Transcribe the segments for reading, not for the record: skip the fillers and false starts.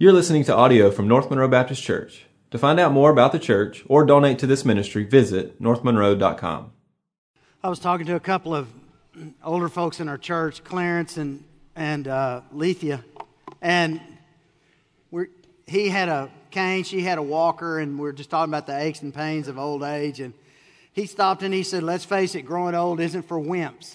You're listening to audio from North Monroe Baptist Church. To find out more about the church or donate to this ministry, visit northmonroe.com. I was talking to a couple of older folks in our church, Clarence and Lethea, and he had a cane, she had a walker, and we were just talking about the aches and pains of old age. And he stopped and he said, "Let's face it, growing old isn't for wimps."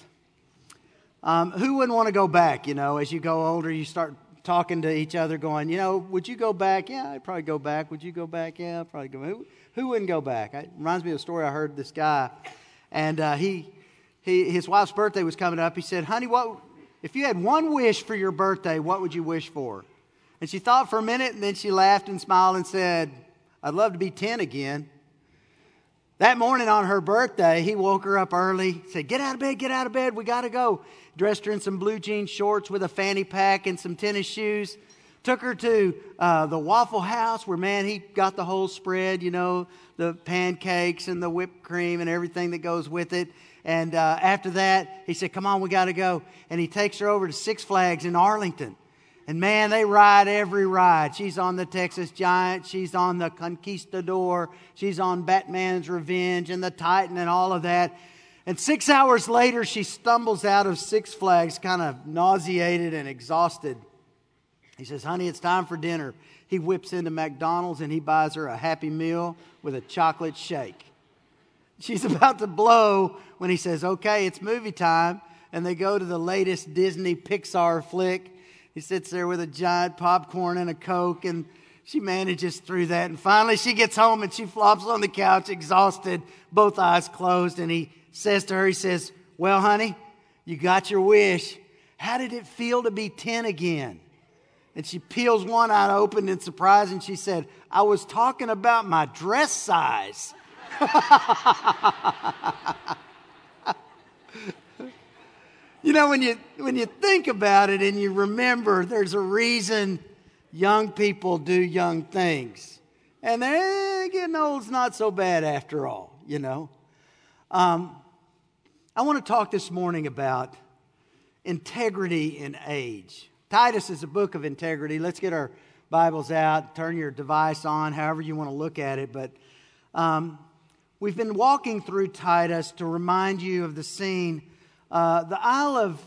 Who wouldn't want to go back? You know, as you go older, you start talking to each other going, you know, would you go back? Yeah, I'd probably go back. Would you go back? Yeah, I'd probably go back. Who wouldn't go back? It reminds me of a story I heard this guy, and his wife's birthday was coming up. He said, "Honey, what if you had one wish for your birthday, what would you wish for?" And she thought for a minute, and then she laughed and smiled and said, "I'd love to be 10 again." That morning on her birthday, he woke her up early, said, get out of bed, we got to go." Dressed her in some blue jean shorts with a fanny pack and some tennis shoes. Took her to the Waffle House where, man, he got the whole spread, you know, the pancakes and the whipped cream and everything that goes with it. And after that, he said, "Come on, we got to go." And he takes her over to Six Flags in Arlington. And man, they ride every ride. She's on the Texas Giant. She's on the Conquistador. She's on Batman's Revenge and the Titan and all of that. And 6 hours later, she stumbles out of Six Flags, kind of nauseated and exhausted. He says, "Honey, it's time for dinner." He whips into McDonald's and he buys her a Happy Meal with a chocolate shake. She's about to blow when he says, "Okay, it's movie time." And they go to the latest Disney Pixar flick. He sits there with a giant popcorn and a Coke, and she manages through that. And finally she gets home and she flops on the couch exhausted, both eyes closed. And he says to her, he says, "Well, honey, you got your wish. How did it feel to be 10 again?" And she peels one eye open in surprise and she said, "I was talking about my dress size." You know, when you think about it and you remember, there's a reason young people do young things. And getting old's not so bad after all, you know. I want to talk this morning about integrity in age. Titus is a book of integrity. Let's get our Bibles out, turn your device on, however you want to look at it. But we've been walking through Titus to remind you of the scene. The Isle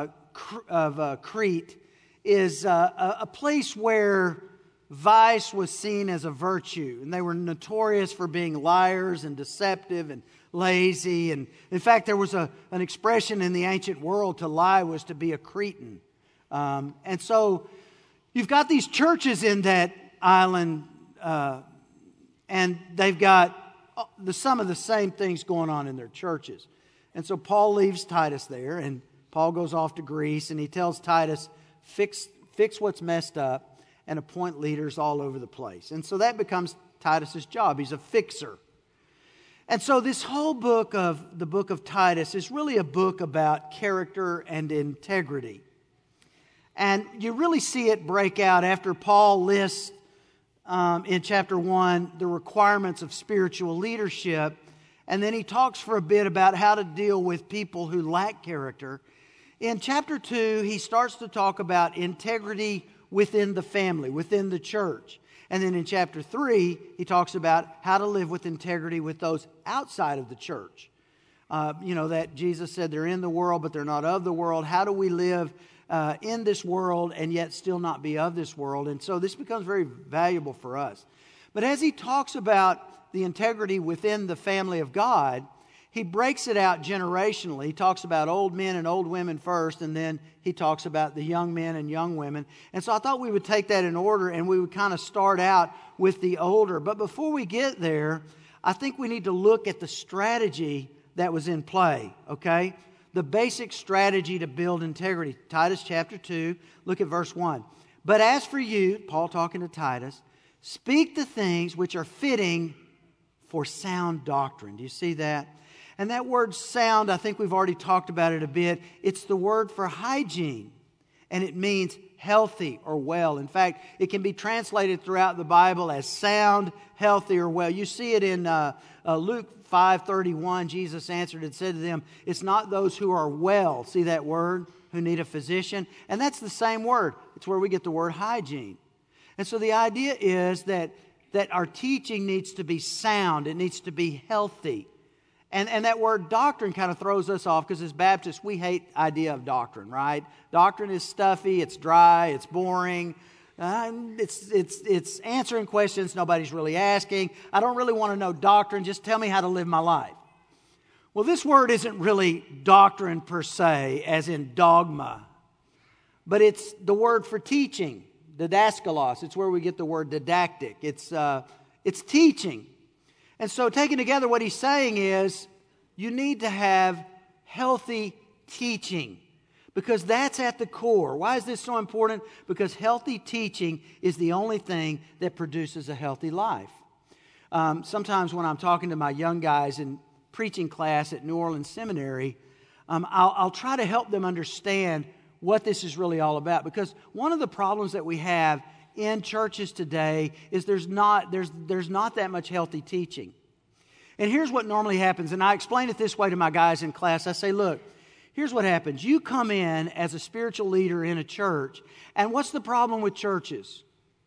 of Crete is a place where vice was seen as a virtue, and they were notorious for being liars and deceptive and lazy. And in fact, there was an expression in the ancient world: to lie was to be a Cretan. And so you've got these churches in that island, and they've got some of the same things going on in their churches. And so Paul leaves Titus there, and Paul goes off to Greece, and he tells Titus, fix what's messed up and appoint leaders all over the place. And so that becomes Titus's job. He's a fixer. And so this whole book of the book of Titus is really a book about character and integrity. And you really see it break out after Paul lists in chapter 1 the requirements of spiritual leadership. And then he talks for a bit about how to deal with people who lack character. In chapter 2, he starts to talk about integrity within the family, within the church. And then in chapter 3, he talks about how to live with integrity with those outside of the church. That Jesus said they're in the world, but they're not of the world. How do we live in this world and yet still not be of this world? And so this becomes very valuable for us. But as he talks about the integrity within the family of God, he breaks it out generationally. He talks about old men and old women first, and then he talks about the young men and young women. And so I thought we would take that in order, and we would kind of start out with the older. But before we get there, I think we need to look at the strategy that was in play, okay? The basic strategy to build integrity. Titus chapter 2, look at verse 1. "But as for you," Paul talking to Titus, "speak the things which are fitting for sound doctrine." Do you see that? And that word sound, I think we've already talked about it a bit. It's the word for hygiene, and it means healthy or well. In fact, it can be translated throughout the Bible as sound, healthy, or well. You see it in Luke 5:31. Jesus answered and said to them, "It's not those who are well," see that word, "who need a physician." And that's the same word. It's where we get the word hygiene. And so the idea is that our teaching needs to be sound. It needs to be healthy. And that word doctrine kind of throws us off because as Baptists, we hate the idea of doctrine, right? Doctrine is stuffy, it's dry, it's boring. It's answering questions nobody's really asking. I don't really want to know doctrine. Just tell me how to live my life. Well, this word isn't really doctrine per se, as in dogma. But it's the word for teaching, didaskalos. It's where we get the word didactic. It's teaching. And so taken together, what he's saying is you need to have healthy teaching because that's at the core. Why is this so important? Because healthy teaching is the only thing that produces a healthy life. Sometimes when I'm talking to my young guys in preaching class at New Orleans Seminary, I'll try to help them understand what this is really all about. Because one of the problems that we have in churches today is there's not that much healthy teaching. And here's what normally happens, and I explain it this way to my guys in class. I say, look, here's what happens. You come in as a spiritual leader in a church, and what's the problem with churches?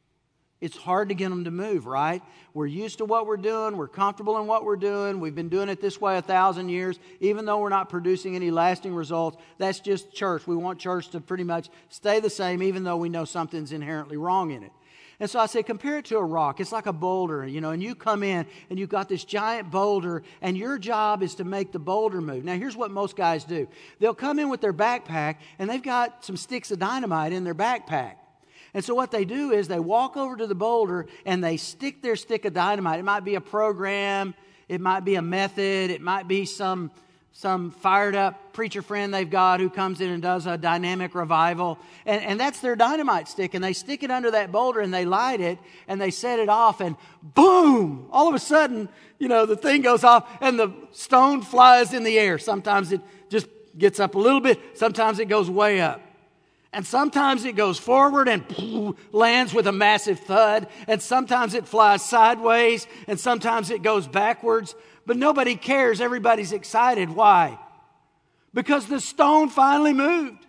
It's hard to get them to move, right? We're used to what we're doing. We're comfortable in what we're doing. We've been doing it this way 1,000 years. Even though we're not producing any lasting results, that's just church. We want church to pretty much stay the same, even though we know something's inherently wrong in it. And so I say, compare it to a rock. It's like a boulder, and you come in and you've got this giant boulder, and your job is to make the boulder move. Now, here's what most guys do. They'll come in with their backpack, and they've got some sticks of dynamite in their backpack. And so what they do is they walk over to the boulder and they stick their stick of dynamite. It might be a program. It might be a method. It might be some fired up preacher friend they've got who comes in and does a dynamic revival. And that's their dynamite stick. And they stick it under that boulder and they light it and they set it off and boom! All of a sudden, the thing goes off and the stone flies in the air. Sometimes it just gets up a little bit. Sometimes it goes way up. And sometimes it goes forward and lands with a massive thud. And sometimes it flies sideways. And sometimes it goes backwards. But nobody cares. Everybody's excited. Why? Because the stone finally moved.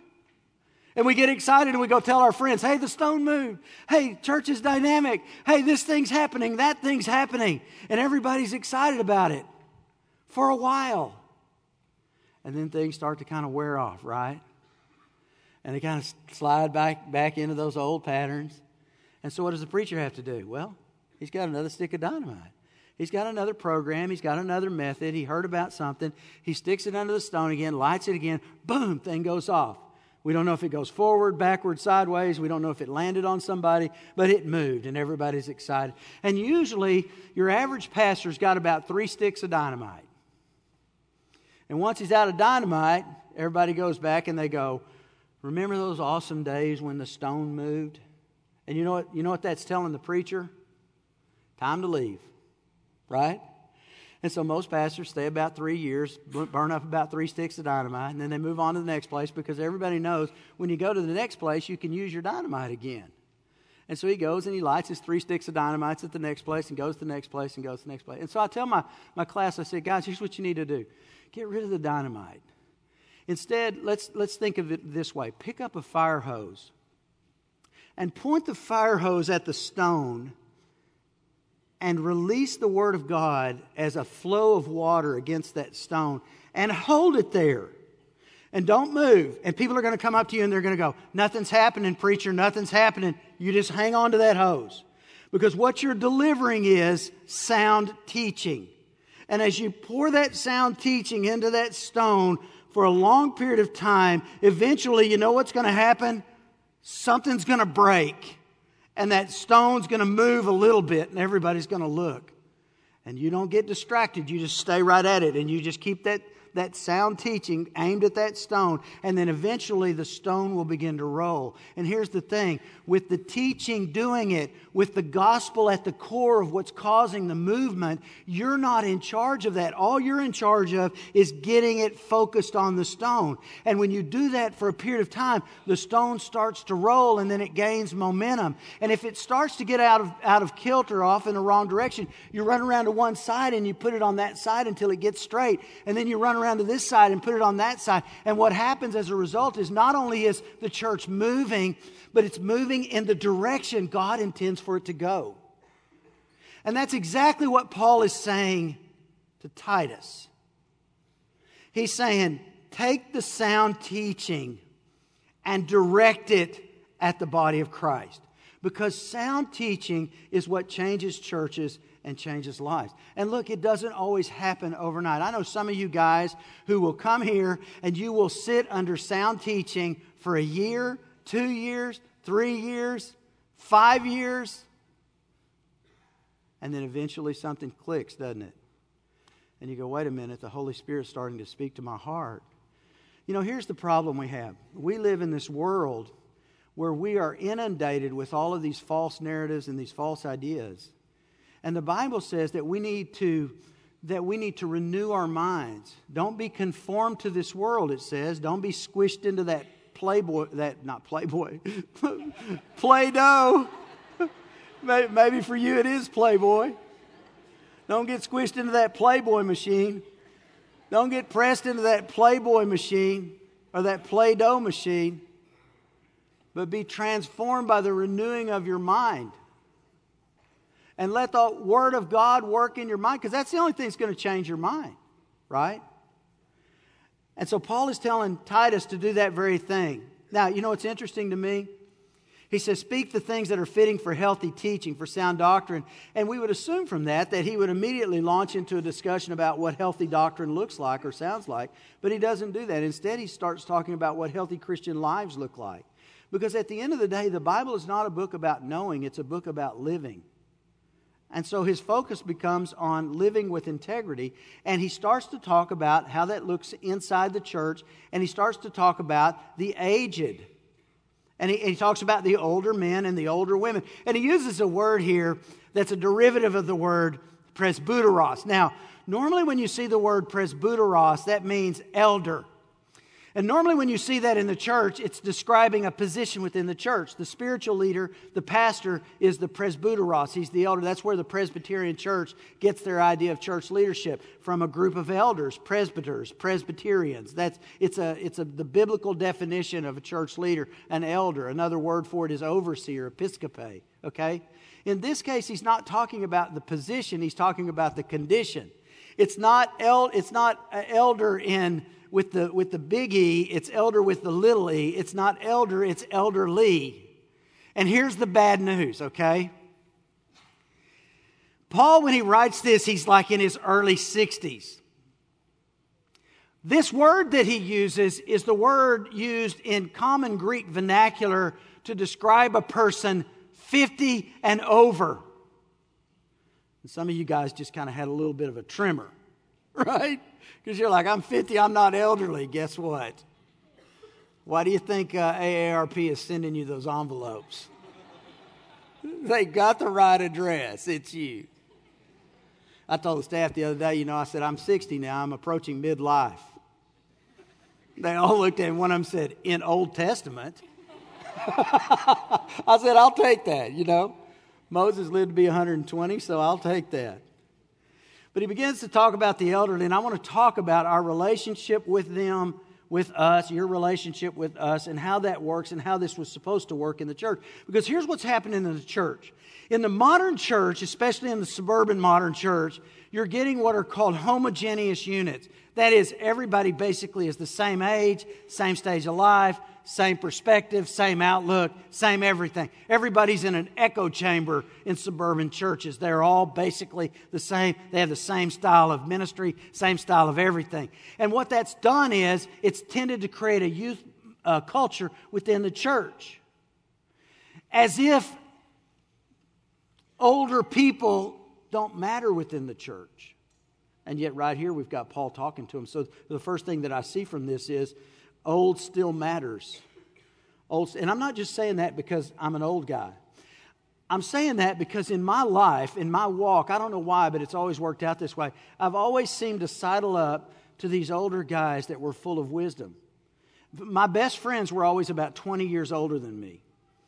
And we get excited and we go tell our friends, hey, the stone moved. Hey, church is dynamic. Hey, this thing's happening. That thing's happening. And everybody's excited about it for a while. And then things start to kind of wear off, right? And they kind of slide back into those old patterns. And so what does the preacher have to do? Well, he's got another stick of dynamite. He's got another program. He's got another method. He heard about something. He sticks it under the stone again, lights it again. Boom, thing goes off. We don't know if it goes forward, backward, sideways. We don't know if it landed on somebody, but it moved and everybody's excited. And usually your average pastor's got about 3 sticks of dynamite. And once he's out of dynamite, everybody goes back and they go, remember those awesome days when the stone moved? And you know what that's telling the preacher? Time to leave, right? And so most pastors stay about 3 years, burn up about 3 sticks of dynamite, and then they move on to the next place because everybody knows when you go to the next place, you can use your dynamite again. And so he goes and he lights his 3 sticks of dynamite at the next place and goes to the next place and goes to the next place. And so I tell my class, I say, guys, here's what you need to do. Get rid of the dynamite. Instead, let's think of it this way. Pick up a fire hose and point the fire hose at the stone and release the Word of God as a flow of water against that stone and hold it there. And don't move. And people are going to come up to you and they're going to go, nothing's happening, preacher, nothing's happening. You just hang on to that hose. Because what you're delivering is sound teaching. And as you pour that sound teaching into that stone, for a long period of time, eventually, you know what's going to happen? Something's going to break. And that stone's going to move a little bit and everybody's going to look. And you don't get distracted. You just stay right at it and you just keep that sound teaching aimed at that stone. And then eventually the stone will begin to roll. And here's the thing. With the teaching doing it, with the gospel at the core of what's causing the movement, you're not in charge of that. All you're in charge of is getting it focused on the stone. And when you do that for a period of time, the stone starts to roll and then it gains momentum. And if it starts to get out of kilter, off in the wrong direction, you run around to one side and you put it on that side until it gets straight. And then you run around to this side and put it on that side. And what happens as a result is not only is the church moving, but it's moving in the direction God intends for it to go. And that's exactly what Paul is saying to Titus. He's saying, take the sound teaching and direct it at the body of Christ. Because sound teaching is what changes churches and changes lives. And look, it doesn't always happen overnight. I know some of you guys who will come here and you will sit under sound teaching for a year, 2 years, 3 years, 5 years. And then eventually something clicks, doesn't it? And you go, wait a minute, the Holy Spirit's starting to speak to my heart. You know, here's the problem we have. We live in this world where we are inundated with all of these false narratives and these false ideas. And the Bible says that we need to renew our minds. Don't be conformed to this world, it says. Don't be squished into that Play-Doh. Maybe for you it is Playboy. Don't get squished into that Playboy machine. Don't get pressed into that Playboy machine or that Play-Doh machine. But be transformed by the renewing of your mind. And let the Word of God work in your mind, because that's the only thing that's going to change your mind, right? And so Paul is telling Titus to do that very thing. Now, you know what's interesting to me? He says, speak the things that are fitting for healthy teaching, for sound doctrine. And we would assume from that he would immediately launch into a discussion about what healthy doctrine looks like or sounds like. But he doesn't do that. Instead, he starts talking about what healthy Christian lives look like. Because at the end of the day, the Bible is not a book about knowing, it's a book about living. And so his focus becomes on living with integrity. And he starts to talk about how that looks inside the church. And he starts to talk about the aged. And he talks about the older men and the older women. And he uses a word here that's a derivative of the word presbyteros. Now, normally when you see the word presbyteros, that means elder. And normally when you see that in the church, it's describing a position within the church. The spiritual leader, the pastor, is the presbyteros. He's the elder. That's where the Presbyterian church gets their idea of church leadership, from a group of elders, presbyters, Presbyterians. It's the biblical definition of a church leader, an elder. Another word for it is overseer, episcope. Okay? In this case, he's not talking about the position. He's talking about the condition. It's not elder in with the big E, it's elder with the little e. It's not elder, it's elderly. And here's the bad news, okay? Paul, when he writes this, he's like in his early 60s. This word that he uses is the word used in common Greek vernacular to describe a person 50 and over. And some of you guys just kind of had a little bit of a tremor, right? Because you're like, I'm 50, I'm not elderly. Guess what? Why do you think AARP is sending you those envelopes? They got the right address. It's you. I told the staff the other day, I said, I'm 60 now. I'm approaching midlife. They all looked at me. One of them said, in Old Testament. I said, I'll take that, Moses lived to be 120, so I'll take that. But he begins to talk about the elderly, and I want to talk about our relationship with them, with us, your relationship with us, and how that works and how this was supposed to work in the church. Because here's what's happening in the church. In the modern church, especially in the suburban modern church, you're getting what are called homogeneous units. That is, everybody basically is the same age, same stage of life, same perspective, same outlook, same everything. Everybody's in an echo chamber in suburban churches. They're all basically the same. They have the same style of ministry, same style of everything. And what that's done is it's tended to create a youth culture within the church. As if older people don't matter within the church. And yet right here we've got Paul talking to him. So the first thing that I see from this is old still matters. And I'm not just saying that because I'm an old guy. I'm saying that because in my life, in my walk, I don't know why, but it's always worked out this way. I've always seemed to sidle up to these older guys that were full of wisdom. My best friends were always about 20 years older than me.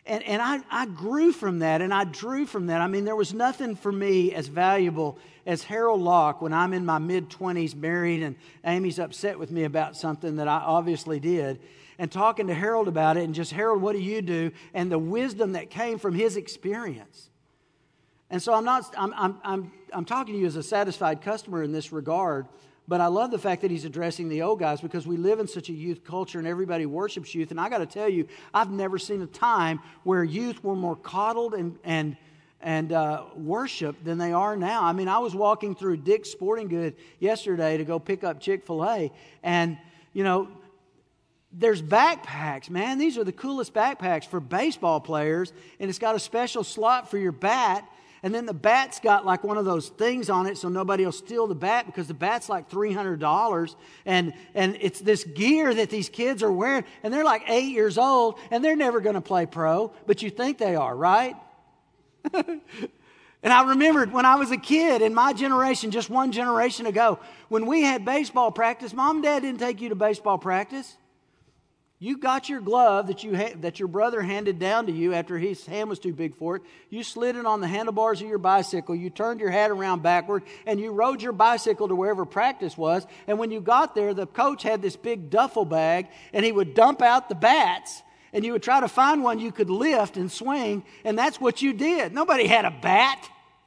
And I grew from that, and I drew from that. I mean, there was nothing for me as valuable as Harold Locke when I'm in my mid-20s, married, and Amy's upset with me about something that I obviously did, and talking to Harold about it, and just, Harold, what do you do? And the wisdom that came from his experience. And so I'm talking to you as a satisfied customer in this regard, but I love the fact that he's addressing the old guys, because we live in such a youth culture and everybody worships youth. And I got to tell you, I've never seen a time where youth were more coddled and worshiped than they are now. I mean, I was walking through Dick's Sporting Goods yesterday to go pick up Chick-fil-A, and, you know, there's backpacks, man. These are the coolest backpacks for baseball players, and it's got a special slot for your bat. And then the bat's got like one of those things on it so nobody will steal the bat, because the bat's like $300. And it's this gear that these kids are wearing. And they're like 8 years old, and they're never going to play pro. But you think they are, right? And I remembered when I was a kid in my generation, just one generation ago, when we had baseball practice, Mom and Dad didn't take you to baseball practice. You got your glove that your brother handed down to you after his hand was too big for it. You slid it on the handlebars of your bicycle. You turned your hat around backward, and you rode your bicycle to wherever practice was. And when you got there, the coach had this big duffel bag, and he would dump out the bats, and you would try to find one you could lift and swing, and that's what you did. Nobody had a bat.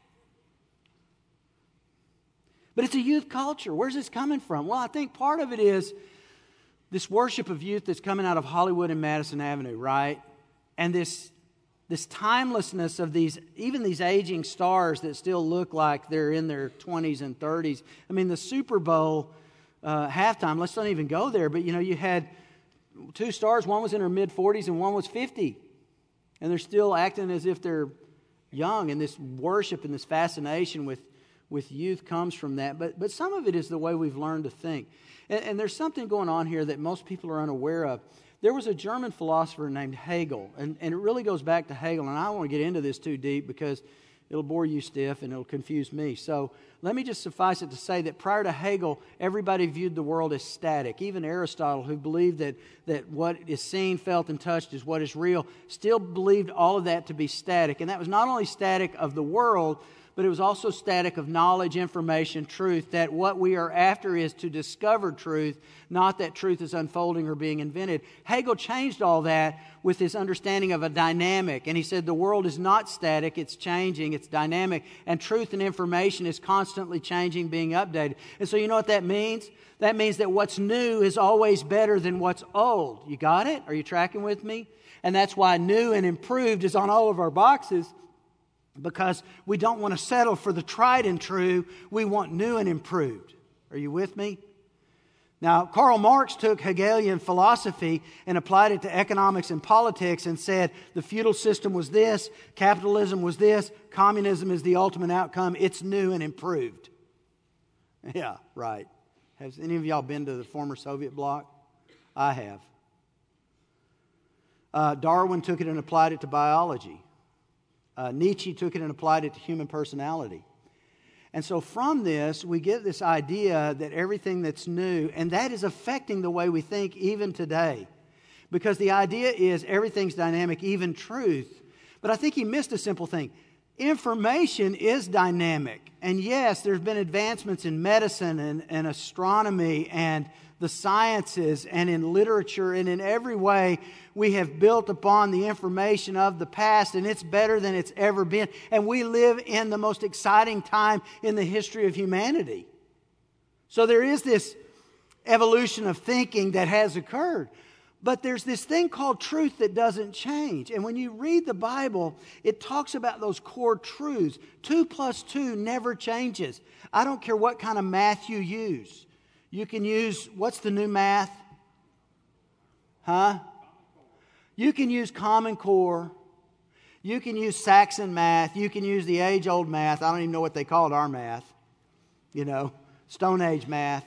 But it's a youth culture. Where's this coming from? Well, I think part of it is this worship of youth that's coming out of Hollywood and Madison Avenue, right? And this timelessness of these aging stars that still look like they're in their 20s and 30s. I mean, the Super Bowl halftime, let's not even go there, but, you know, you had two stars. One was in her mid-40s and one was 50. And they're still acting as if they're young. And this worship and this fascination with youth comes from that. But some of it is the way we've learned to think. And there's something going on here that most people are unaware of. There was a German philosopher named Hegel, and it really goes back to Hegel. And I don't want to get into this too deep because it'll bore you stiff and it'll confuse me. So let me just suffice it to say that prior to Hegel, everybody viewed the world as static. Even Aristotle, who believed that what is seen, felt, and touched is what is real, still believed all of that to be static. And that was not only static of the world, but it was also static of knowledge, information, truth, that what we are after is to discover truth, not that truth is unfolding or being invented. Hegel changed all that with his understanding of a dynamic, and he said the world is not static, it's changing, it's dynamic, and truth and information is constantly changing, being updated. And so you know what that means? That means that what's new is always better than what's old. You got it? Are you tracking with me? And that's why new and improved is on all of our boxes, because we don't want to settle for the tried and true. We want new and improved. Are you with me? Now, Karl Marx took Hegelian philosophy and applied it to economics and politics and said the feudal system was this, capitalism was this, communism is the ultimate outcome. It's new and improved. Yeah, right. Has any of y'all been to the former Soviet bloc? I have. Darwin took it and applied it to biology. Nietzsche took it and applied it to human personality. And so from this, we get this idea that everything that's new, and that is affecting the way we think even today. Because the idea is everything's dynamic, even truth. But I think he missed a simple thing. Information is dynamic. And yes, there's been advancements in medicine and astronomy and the sciences and in literature, and in every way we have built upon the information of the past, and it's better than it's ever been. And we live in the most exciting time in the history of humanity. So there is this evolution of thinking that has occurred. But there's this thing called truth that doesn't change. And when you read the Bible, it talks about those core truths. 2 + 2 never changes. I don't care what kind of math you use. You can use, what's the new math? You can use Common Core. You can use Saxon math. You can use the age-old math. I don't even know what they called our math. You know, Stone Age math.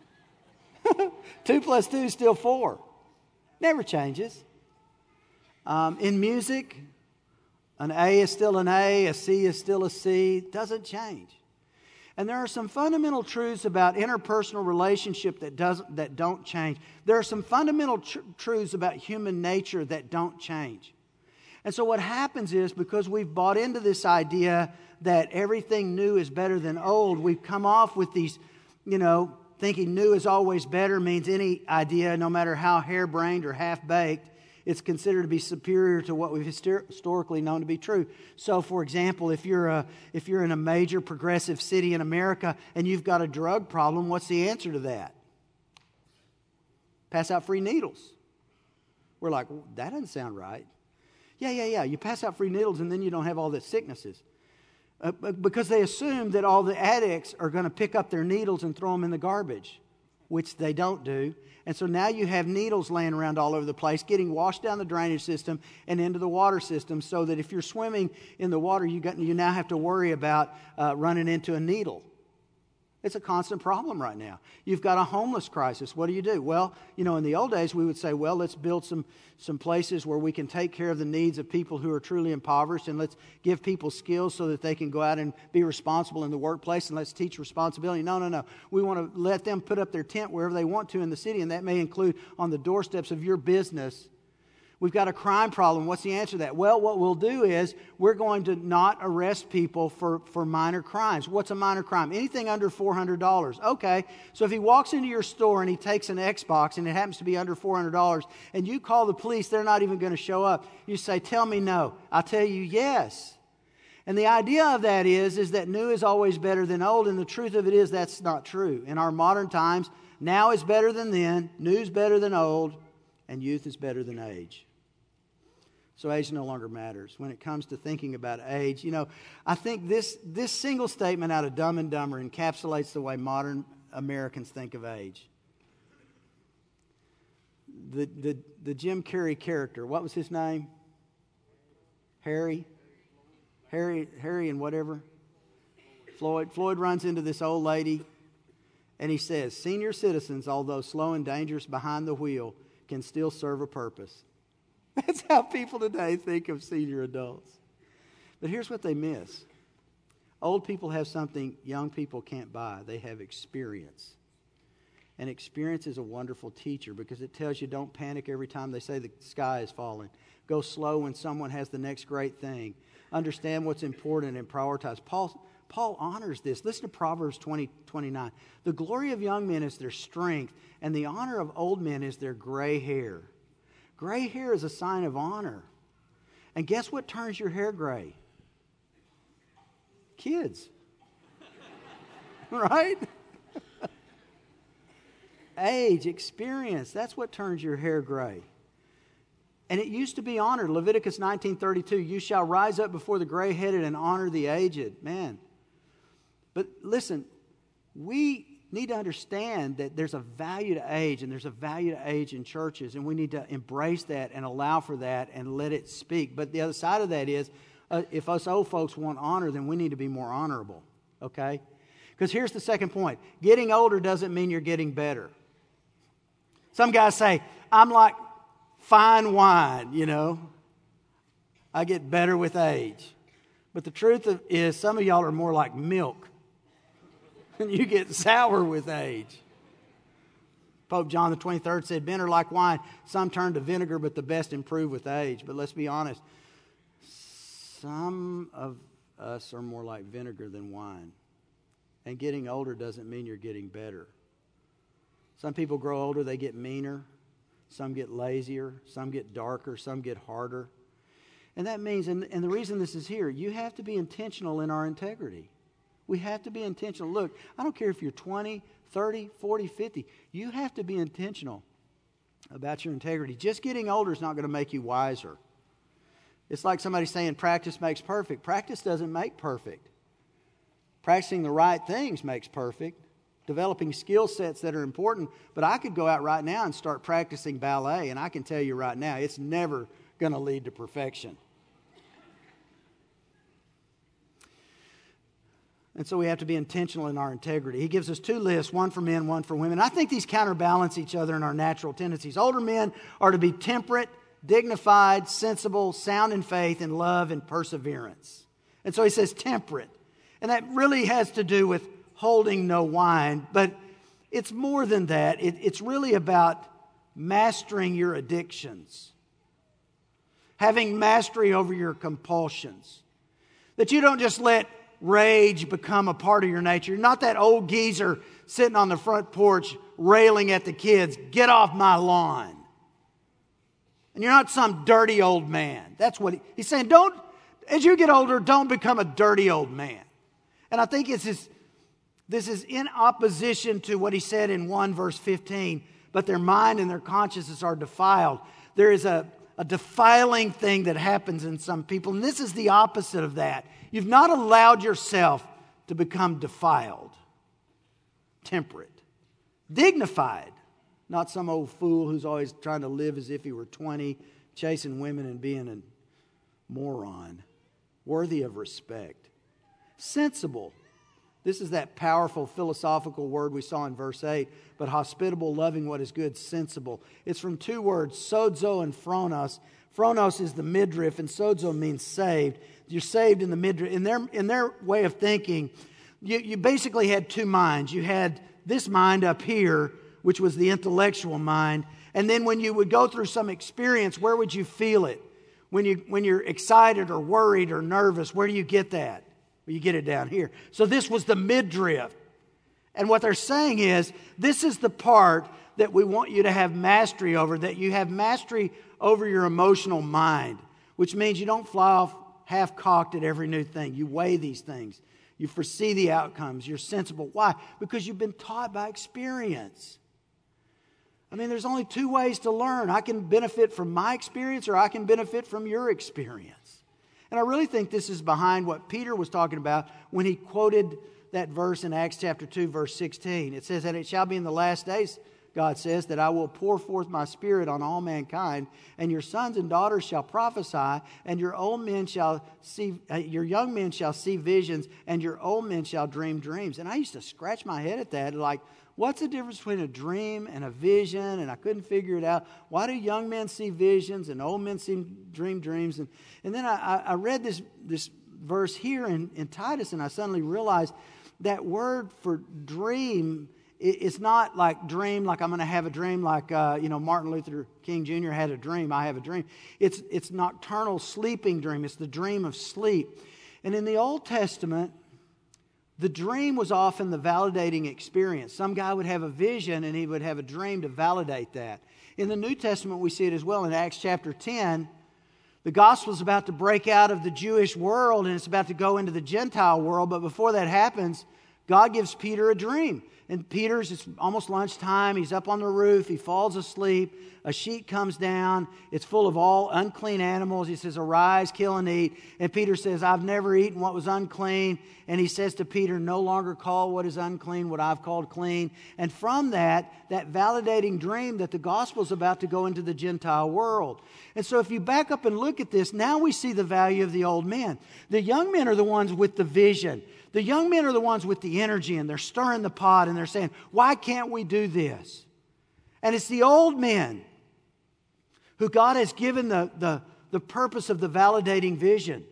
2 + 2 is still 4. Never changes. In music, an A is still an A, a C is still a C. Doesn't change. And there are some fundamental truths about interpersonal relationship that don't change. There are some fundamental truths about human nature that don't change. And so what happens is, because we've bought into this idea that everything new is better than old, we've come off with these, thinking new is always better means any idea, no matter how harebrained or half-baked, it's considered to be superior to what we've historically known to be true. So, for example, if you're in a major progressive city in America and you've got a drug problem, what's the answer to that? Pass out free needles. We're like, well, that doesn't sound right. Yeah. You pass out free needles and then you don't have all the sicknesses. Because they assume that all the addicts are going to pick up their needles and throw them in the garbage, which they don't do. And so now you have needles laying around all over the place, getting washed down the drainage system and into the water system, so that if you're swimming in the water, you now have to worry about running into a needle. It's a constant problem right now. You've got a homeless crisis. What do? Well, in the old days, we would say, well, let's build some places where we can take care of the needs of people who are truly impoverished, and let's give people skills so that they can go out and be responsible in the workplace, and let's teach responsibility. No. We want to let them put up their tent wherever they want to in the city, and that may include on the doorsteps of your business. We've got a crime problem. What's the answer to that? Well, what we'll do is we're going to not arrest people for minor crimes. What's a minor crime? Anything under $400. Okay, so if he walks into your store and he takes an Xbox and it happens to be under $400 and you call the police, they're not even going to show up. You say, tell me no. I'll tell you yes. And the idea of that is that new is always better than old, and the truth of it is that's not true. In our modern times, now is better than then, new is better than old, and youth is better than age. So age no longer matters. When it comes to thinking about age, I think this single statement out of Dumb and Dumber encapsulates the way modern Americans think of age. The Jim Carrey character, what was his name? Harry and whatever. Floyd runs into this old lady and he says, senior citizens, although slow and dangerous behind the wheel, can still serve a purpose. That's how people today think of senior adults. But here's what they miss. Old people have something young people can't buy. They have experience. And experience is a wonderful teacher because it tells you don't panic every time they say the sky is falling. Go slow when someone has the next great thing. Understand what's important and prioritize. Paul honors this. Listen to Proverbs 20:29. The glory of young men is their strength, and the honor of old men is their gray hair. Gray hair is a sign of honor. And guess what turns your hair gray? Kids. Right? Age, experience, that's what turns your hair gray. And it used to be honored. Leviticus 19:32, you shall rise up before the gray-headed and honor the aged. Man. But listen, we need to understand that there's a value to age, and there's a value to age in churches, and we need to embrace that and allow for that and let it speak. But the other side of that is, if us old folks want honor, then we need to be more honorable, okay? Because here's the second point. Getting older doesn't mean you're getting better. Some guys say, I'm like fine wine, I get better with age. But the truth is, some of y'all are more like milk. And you get sour with age. Pope John the 23rd said, men are like wine. Some turn to vinegar, but the best improve with age. But let's be honest. Some of us are more like vinegar than wine. And getting older doesn't mean you're getting better. Some people grow older, they get meaner. Some get lazier. Some get darker. Some get harder. And that means, and the reason this is here, you have to be intentional in our integrity. We have to be intentional. Look, I don't care if you're 20, 30, 40, 50. You have to be intentional about your integrity. Just getting older is not going to make you wiser. It's like somebody saying practice makes perfect. Practice doesn't make perfect. Practicing the right things makes perfect. Developing skill sets that are important. But I could go out right now and start practicing ballet, and I can tell you right now, it's never going to lead to perfection. And so we have to be intentional in our integrity. He gives us two lists, one for men, one for women. I think these counterbalance each other in our natural tendencies. Older men are to be temperate, dignified, sensible, sound in faith, in love, and perseverance. And so he says temperate. And that really has to do with holding no wine. But it's more than that. It's really about mastering your addictions. having mastery over your compulsions. That you don't just let rage become a part of your nature. You're not that old geezer sitting on the front porch railing at the kids, "Get off my lawn." And you're not some dirty old man. That's what he's saying. Don't, as you get older, don't become a dirty old man. And I think this is in opposition to what he said in 1 verse 15. But their mind and their consciences are defiled. There is a defiling thing that happens in some people. And this is the opposite of that. You've not allowed yourself to become defiled, temperate, dignified. Not some old fool who's always trying to live as if he were 20, chasing women and being a moron. Worthy of respect. Sensible. This is that powerful philosophical word we saw in verse 8. But hospitable, loving what is good, sensible. It's from two words, sozo and phronos. Phronos is the midriff, and sozo means saved. You're saved in the midriff. In their way of thinking, you basically had two minds. You had this mind up here, which was the intellectual mind. And then when you would go through some experience, where would you feel it? When you're excited or worried or nervous, where do you get that? Well, you get it down here. So this was the midriff. And what they're saying is, this is the part that we want you to have mastery over, that you have mastery over your emotional mind, which means you don't fly off half-cocked at every new thing. You weigh these things. You foresee the outcomes. You're sensible. Why? Because you've been taught by experience. I mean, there's only two ways to learn. I can benefit from my experience, or I can benefit from your experience. And I really think this is behind what Peter was talking about when he quoted that verse in Acts chapter 2, verse 16. It says that it shall be in the last days, God says, that I will pour forth my Spirit on all mankind, and your sons and daughters shall prophesy, and your young men shall see visions, and your old men shall dream dreams. And I used to scratch my head at that, like, what's the difference between a dream and a vision? And I couldn't figure it out. Why do young men see visions and old men dream dreams? And then I read this verse here in Titus, and I suddenly realized that word for dream, it's not like dream, like I'm going to have a dream, like Martin Luther King Jr. had a dream. I have a dream. It's nocturnal sleeping dream. It's the dream of sleep. And in the Old Testament, the dream was often the validating experience. Some guy would have a vision and he would have a dream to validate that. In the New Testament, we see it as well. In Acts chapter 10, the gospel is about to break out of the Jewish world and it's about to go into the Gentile world. But before that happens, God gives Peter a dream. And it's almost lunchtime. He's up on the roof. He falls asleep. A sheet comes down. It's full of all unclean animals. He says, "Arise, kill and eat." And Peter says, "I've never eaten what was unclean." And he says to Peter, "No longer call what is unclean what I've called clean." And from that validating dream that the gospel is about to go into the Gentile world. And so if you back up and look at this, now we see the value of the old men. The young men are the ones with the vision. The young men are the ones with the energy, and they're stirring the pot and they're saying, "Why can't we do this?" And it's the old men who God has given the purpose of the validating vision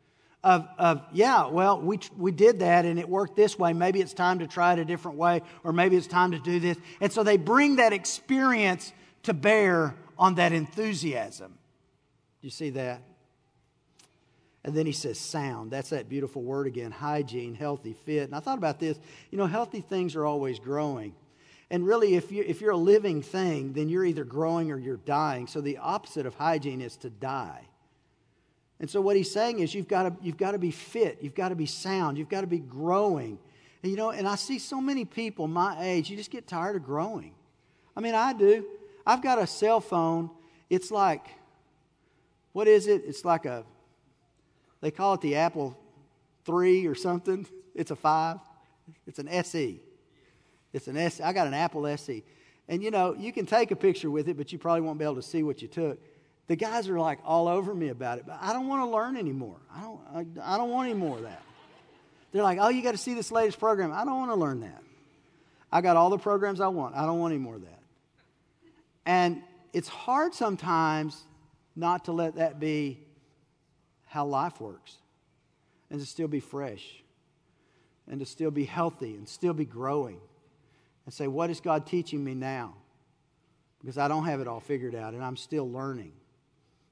we did that and it worked this way. Maybe it's time to try it a different way, or maybe it's time to do this. And so they bring that experience to bear on that enthusiasm. You see that? And then he says sound. That's that beautiful word again. Hygiene, healthy, fit. And I thought about this. Healthy things are always growing. And really, if you're a living thing, then you're either growing or you're dying. So the opposite of hygiene is to die. And so what he's saying is you've got to be fit. You've got to be sound. You've got to be growing. And, and I see so many people my age, you just get tired of growing. I mean, I do. I've got a cell phone. It's like, what is it? It's like they call it the Apple III or something. It's a 5. It's an SE. It's an SE. I got an Apple SE. And you can take a picture with it, but you probably won't be able to see what you took. The guys are like all over me about it, but I don't want to learn anymore. I don't want any more of that. They're like, "Oh, you got to see this latest program." I don't want to learn that. I got all the programs I want. I don't want any more of that. And it's hard sometimes not to let that be how life works, and to still be fresh, and to still be healthy, and still be growing, and say, "What is God teaching me now?" Because I don't have it all figured out, and I'm still learning.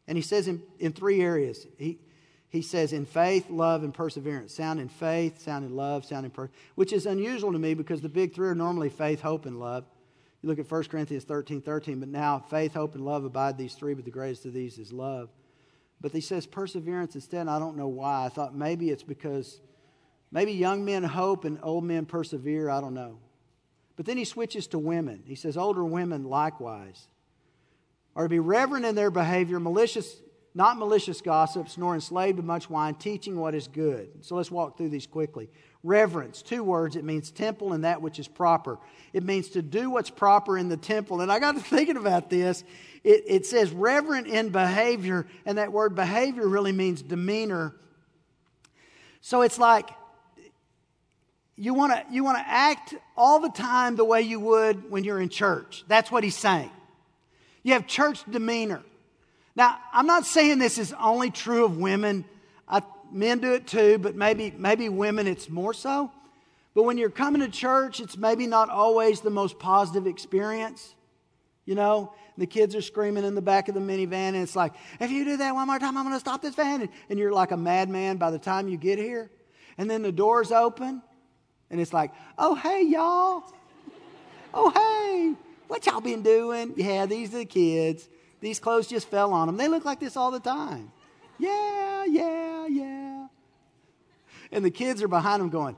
And he says in three areas. He says in faith, love, and perseverance. Sound in faith, sound in love, sound in perseverance. Which is unusual to me because the big three are normally faith, hope, and love. You look at 1 Corinthians 13:13, but now faith, hope, and love abide these three, but the greatest of these is love. But he says perseverance instead, and I don't know why. I thought maybe it's because maybe young men hope and old men persevere. I don't know. But then he switches to women. He says older women likewise are to be reverent in their behavior, not malicious gossips, nor enslaved to much wine, teaching what is good. So let's walk through these quickly. Reverence, 2 words. It means temple and that which is proper. It means to do what's proper in the temple. And I got to thinking about this. It says reverent in behavior, and that word behavior really means demeanor. So it's like you want to act all the time the way you would when you're in church. That's what he's saying. You have church demeanor. Now, I'm not saying this is only true of women. Men do it too, but maybe women it's more so. But when you're coming to church, it's maybe not always the most positive experience. You know, the kids are screaming in the back of the minivan, and it's like, if you do that one more time, I'm going to stop this van. And you're like a madman by the time you get here. And then the doors open, and it's like, oh, hey, y'all. Oh, hey, what y'all been doing? Yeah, these are the kids. These clothes just fell on them. They look like this all the time. Yeah, yeah, yeah. And the kids are behind them going,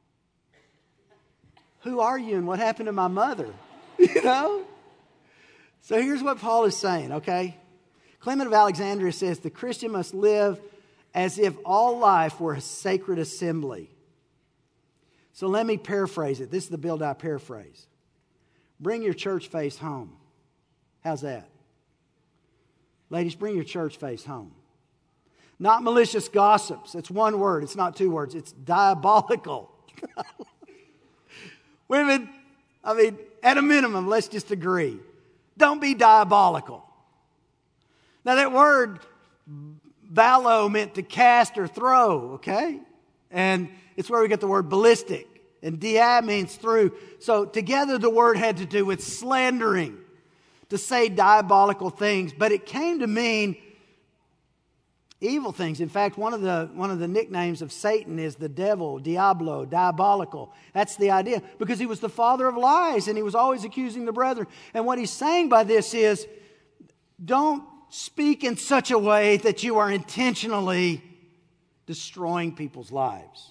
who are you and what happened to my mother? You know? So here's what Paul is saying, okay? Clement of Alexandria says the Christian must live as if all life were a sacred assembly. So let me paraphrase it. This is the Bildau paraphrase. Bring your church face home. How's that? Ladies, bring your church face home. Not malicious gossips. It's one word. It's not 2 words. It's diabolical. Women, I mean, at a minimum, let's just agree. Don't be diabolical. Now that word, ballo, meant to cast or throw, okay? And it's where we get the word ballistic. And dia means through. So together the word had to do with slandering, to say diabolical things. But it came to mean evil things. In fact, one of the nicknames of Satan is the devil, diablo, diabolical. That's the idea. Because he was the father of lies and he was always accusing the brethren. And what he's saying by this is, don't speak in such a way that you are intentionally destroying people's lives.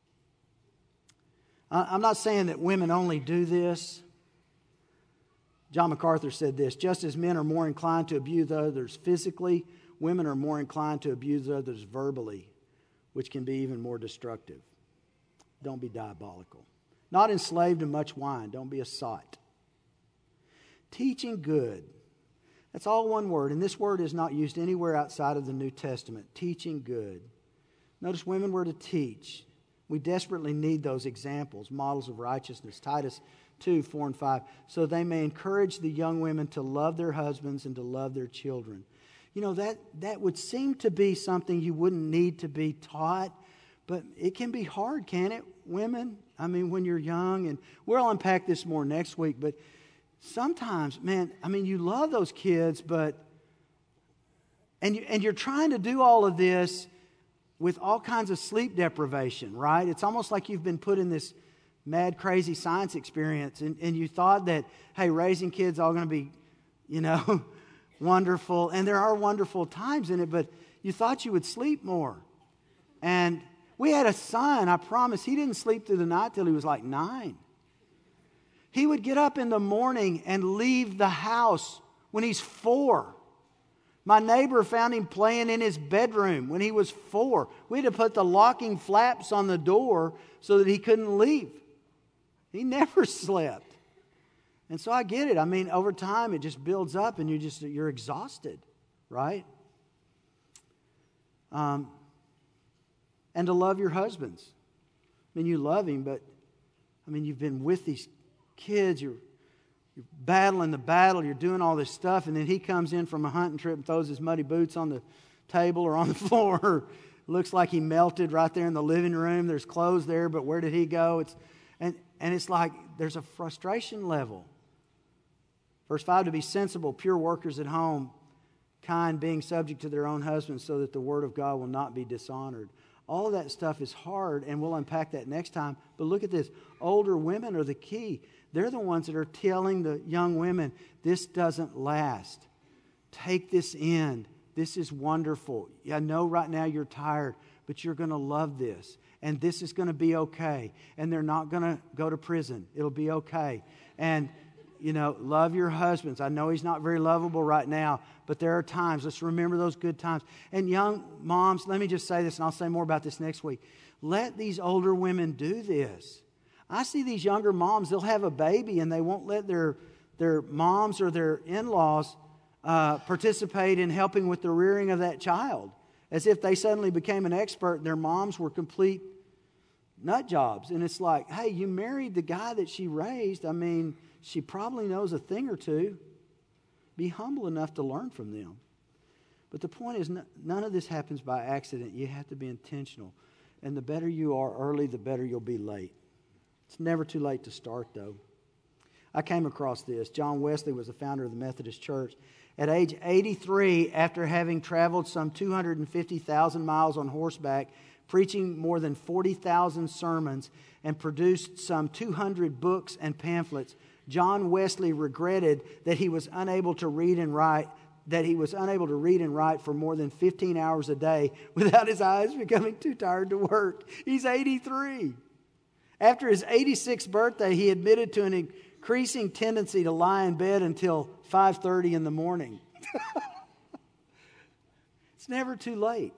I'm not saying that women only do this. John MacArthur said this, just as men are more inclined to abuse others physically, women are more inclined to abuse others verbally, which can be even more destructive. Don't be diabolical. Not enslaved to much wine. Don't be a sot. Teaching good. That's all one word, and this word is not used anywhere outside of the New Testament. Teaching good. Notice women were to teach. We desperately need those examples, models of righteousness. Titus 2, 4 and 5. So they may encourage the young women to love their husbands and to love their children. You know, that would seem to be something you wouldn't need to be taught, but it can be hard, can it, women? I mean, when you're young, and we'll unpack this more next week, but sometimes, man, I mean, you love those kids, but and you're trying to do all of this with all kinds of sleep deprivation, right? It's almost like you've been put in this mad, crazy science experience, and you thought that, hey, raising kids all going to be, you know, wonderful, and there are wonderful times in it, but you thought you would sleep more. And we had a son, I promise, he didn't sleep through the night till he was like 9. He would get up in the morning and leave the house when he's 4. My neighbor found him playing in his bedroom when he was 4. We had to put the locking flaps on the door so that he couldn't leave. He never slept. And so I get it. I mean, over time it just builds up and you're exhausted, right? And to love your husbands. I mean, you love him, but I mean, you've been with these kids, you're battling the battle, you're doing all this stuff, and then he comes in from a hunting trip and throws his muddy boots on the table or on the floor. Looks like he melted right there in the living room. There's clothes there, but where did he go? And it's like there's a frustration level. Verse 5, to be sensible, pure workers at home, kind, being subject to their own husbands so that the word of God will not be dishonored. All of that stuff is hard, and we'll unpack that next time. But look at this. Older women are the key. They're the ones that are telling the young women, this doesn't last. Take this in. This is wonderful. I know right now you're tired, but you're going to love this. And this is going to be okay. And they're not going to go to prison. It'll be okay. And, love your husbands. I know he's not very lovable right now, but there are times. Let's remember those good times. And young moms, let me just say this, and I'll say more about this next week. Let these older women do this. I see these younger moms, they'll have a baby and they won't let their moms or their in-laws participate in helping with the rearing of that child. As if they suddenly became an expert and their moms were complete nut jobs. And it's like, hey, you married the guy that she raised. I mean, she probably knows a thing or two. Be humble enough to learn from them. But the point is, none of this happens by accident. You have to be intentional. And the better you are early, the better you'll be late. It's never too late to start, though. I came across this. John Wesley was the founder of the Methodist Church. At age 83, after having traveled some 250,000 miles on horseback, preaching more than 40,000 sermons, and produced some 200 books and pamphlets, John Wesley regretted that he was unable to read and write for more than 15 hours a day without his eyes becoming too tired to work. He's 83. After his 86th birthday, he admitted to an increasing tendency to lie in bed until 5:30 in the morning. It's never too late.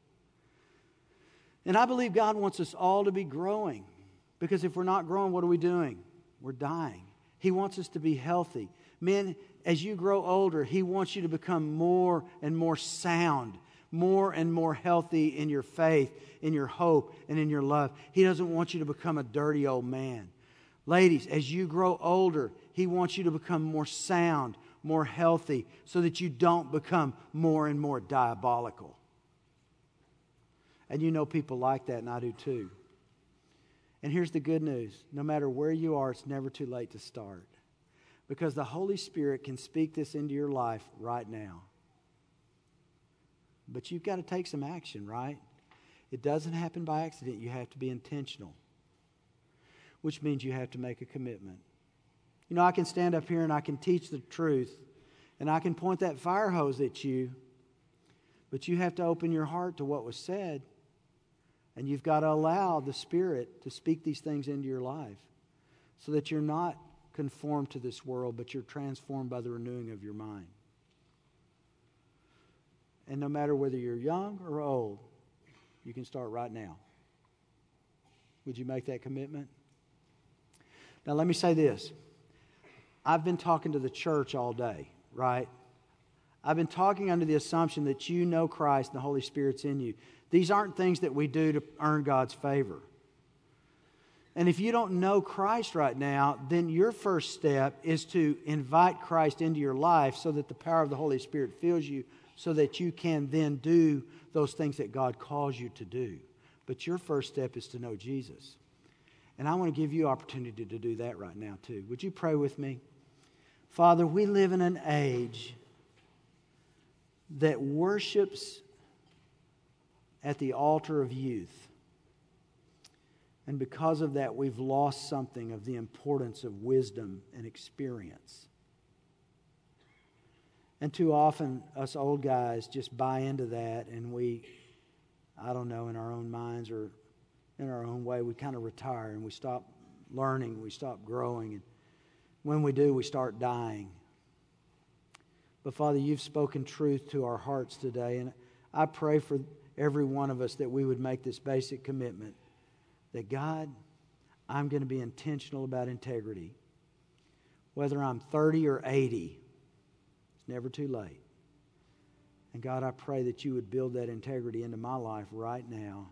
And I believe God wants us all to be growing. Because if we're not growing, what are we doing? We're dying. He wants us to be healthy. Men, as you grow older, He wants you to become more and more sound, more and more healthy in your faith, in your hope, and in your love. He doesn't want you to become a dirty old man. Ladies, as you grow older, He wants you to become more sound, more healthy, so that you don't become more and more diabolical. And you know people like that, and I do too. And here's the good news. No matter where you are, it's never too late to start. Because the Holy Spirit can speak this into your life right now. But you've got to take some action, right? It doesn't happen by accident. You have to be intentional. Which means you have to make a commitment. I can stand up here and I can teach the truth. And I can point that fire hose at you. But you have to open your heart to what was said. And you've got to allow the Spirit to speak these things into your life. So that you're not conformed to this world, but you're transformed by the renewing of your mind. And no matter whether you're young or old, you can start right now. Would you make that commitment? Now let me say this. I've been talking to the church all day, right? I've been talking under the assumption that you know Christ and the Holy Spirit's in you. These aren't things that we do to earn God's favor. And if you don't know Christ right now, then your first step is to invite Christ into your life so that the power of the Holy Spirit fills you so that you can then do those things that God calls you to do. But your first step is to know Jesus. And I want to give you opportunity to do that right now too. Would you pray with me? Father, we live in an age that worships at the altar of youth. And because of that, we've lost something of the importance of wisdom and experience. And too often, us old guys just buy into that, and we, in our own minds or in our own way, we kind of retire and we stop learning, we stop growing. And when we do, we start dying. But Father, you've spoken truth to our hearts today, and I pray for every one of us that we would make this basic commitment that God, I'm going to be intentional about integrity. Whether I'm 30 or 80, it's never too late. And God, I pray that you would build that integrity into my life right now.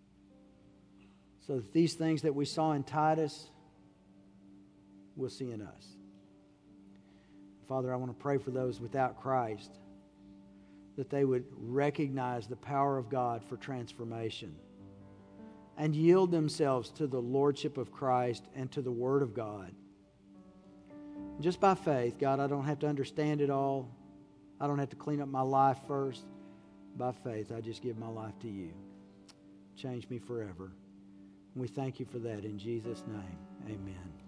So that these things that we saw in Titus, we'll see in us. Father, I want to pray for those without Christ, that they would recognize the power of God for transformation and yield themselves to the Lordship of Christ and to the Word of God. Just by faith, God, I don't have to understand it all. I don't have to clean up my life first. By faith, I just give my life to you. Change me forever. We thank you for that in Jesus' name. Amen.